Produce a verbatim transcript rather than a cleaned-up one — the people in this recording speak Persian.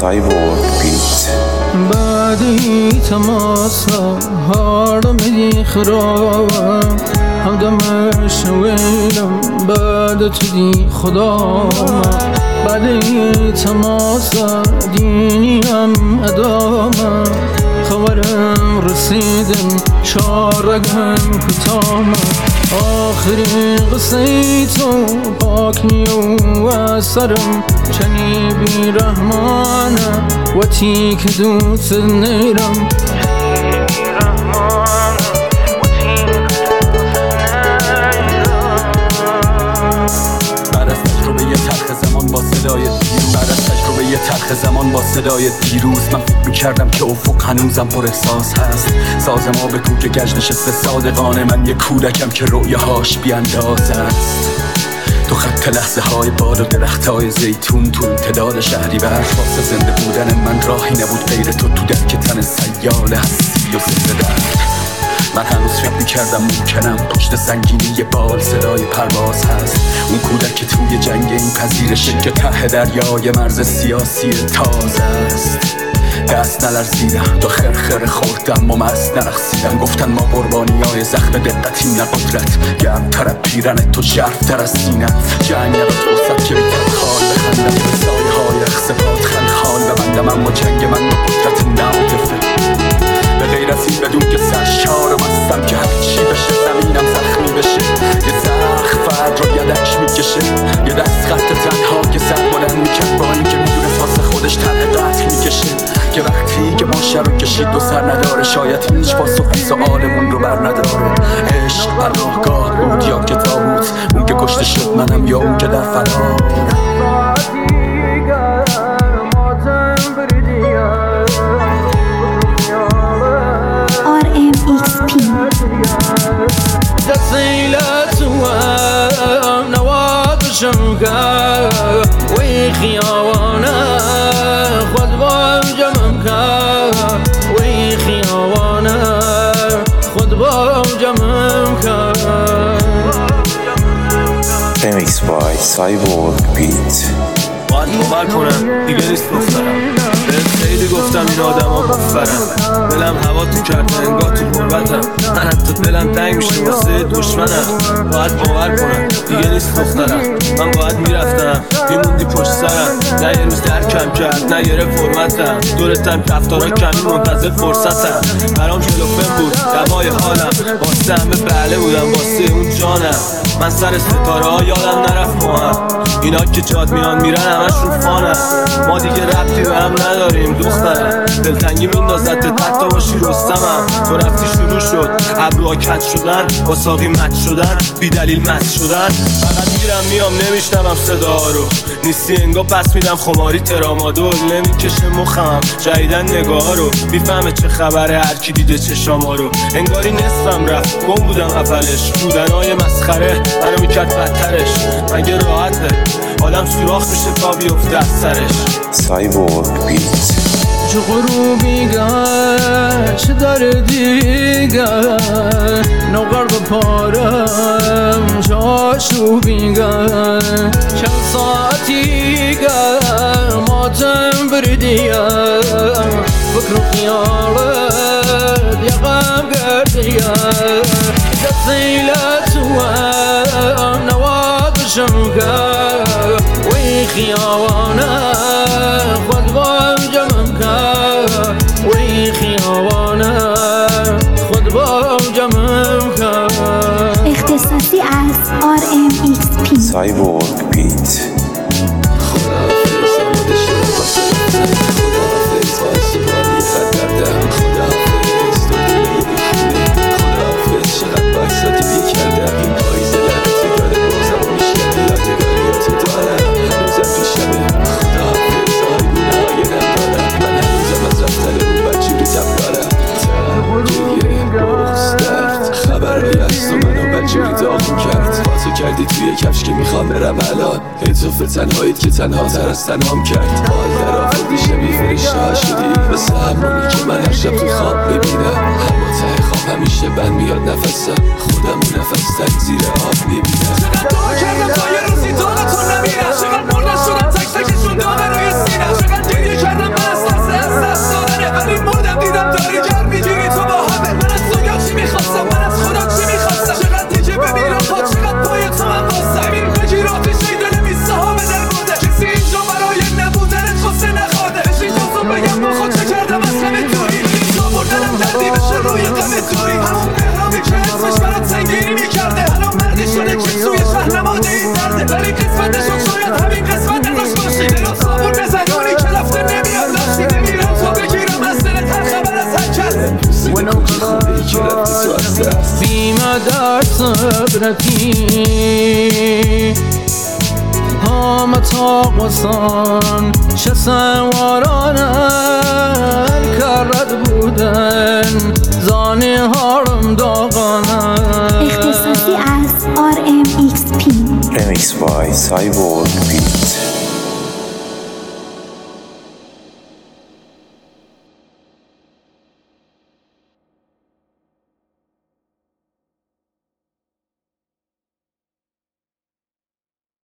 Cyborg Beat. بعدی تماس هارم دی خرابم همدمش ویلم بعد تو دی خدا بعدی تماس دینیم ادامم خبرم رسیدم شارگم کتامم آخری قصه تو پاک نیو و سرم چنی بی رحمانه و تی که دوست نیرم با صدای دیروز بعد از تجربه یه تلخ زمان با صدای دیروز من فکر میکردم که افق هنوزم پر احساس هست ساز ما بگو که گشت نشسته صادقانه من یه کودکم که رویاهاش بیانداز است تو خط لحظه های باد و درخت های زیتون تو امتداد شهری بر واسه زنده بودن من راهی نبود غیر تو تو درک تن سیال هستی و زنده درد من هنوز فکر میکردم ممکنم پشت سنگینی بال صدای پرواز هست اون کودک که توی جنگ این پذیرشه که ته دریای مرز سیاسی تازه است دست نلرزیدم تو خرخره خوردم و مست نرقصیدم گفتن ما قربانیای زخم دقتیم نه قدرت گرمتر از پیرن تو ژرف‌تر از سینت جنگ نداد فرصت که بیتر خال بخندم به سایه های اخصبات خند خال ببندم اما جنگ من به قدرت نعاطفه به غیر از این بدون که سرشارم هستم که هرچی بشه زمینم زخمی بشه یه زخم فرد رو یدک میکشه یه دست خط تنها که سر بلند میکرد با این که میدونست واسه خودش طرح قتل میکشه که وقتی که ماشه رو کشید دو سر نداره شاید هیچ پاسخ سؤالمون رو بر نداره عشق پناهگاه بود یا که تابوت اون که کشته شد منم یا اون که در فرار آر ام ایکس پی دسیلت و نوابشم که وی خیاوانه خود با جمعم که وی خیاوانه خود با جمعم که Remix by Cyborg Beat. باید باور کنم دیگه نیست دخترم بهت خیلی گفتم این آدم ها بفرم دلم هوا تو کرده انگاه تو قربتم من حتی دلم تنگ میشه واسه دشمنم باید باور کنم دیگه نیست دخترم من باید میرفتم میموندی پشت سرم نه یه روز درکم کرد نه یه فرمتم دورتم کفتارا کمی منتظر فرصتم برام شلوفن بود دوای حالم واسه همه بله بودم واسه اون جانم من سر ستاره ها یادم نرفت ما هم اینا که جاد میان میرن همشون فانم ما دیگه ربطی به هم نداریم دخترم دلتنگی میندازد تحت باشی رستمم تو رفتی شروع شد ابروها کج شدن با ساقی مچ شدن بی دلیل مست شدن فقط میرم میام نمیشنوم صدا رو نیستی انگا پس میدم خماری ترامادول نمیکشه مخم جدیدن نگاه رو میفهمه چه خبره هرکی دیده چشاما رو انگاری نصفم رفت گم بودم اولش بودنهای مسخره منو میکرد بدترش مگه راحته آدم سوراخ میشه تا بیفته از سرش Cyborg Beat. چه غروبی گشت در دیگر نوغر بپارم چه آشوبی گر چند ساعتی گر ماتم بردیم فکر و خیالت یقم گردیم دستیلت و نوابشم گر وی خیاوانه خود با جمعم که وی خیاوانه خود با جمعم که اختصاصی از آر ام ایکس پی Cyborg Beat. کردی توی کفش که میخوام برم الان اضافه تنهاییت که تنها تر از تنهام کرد حال در آفردی شبیه فرشته ها شدی مثل همونی که من هر شب تو خواب میبینم اما ته خواب همیشه بند میاد نفسم خودم و نفس تک زیر آب میبینم چقدر دعا کردم تا یه روزی دانتون نمیرم چقدر مردن شدم تک تکشون دامه روی سینم چقدر گریه کردم ولی قسمت شد شاید همین قسمت ازش باشی دلم صابون بزن اونی که رفته نمیاد داشتی نمیرم تا بگیرم از دلت هر خبر از هر کس موسیقی خوبه ای که رفتی تو از دست بیمه در صبرتی همه تاقوسان چه سوارانن کرد بودن زانی هارم داغانن اختصاصی از آر ام ایکس پی Remix by Cyborg Beats.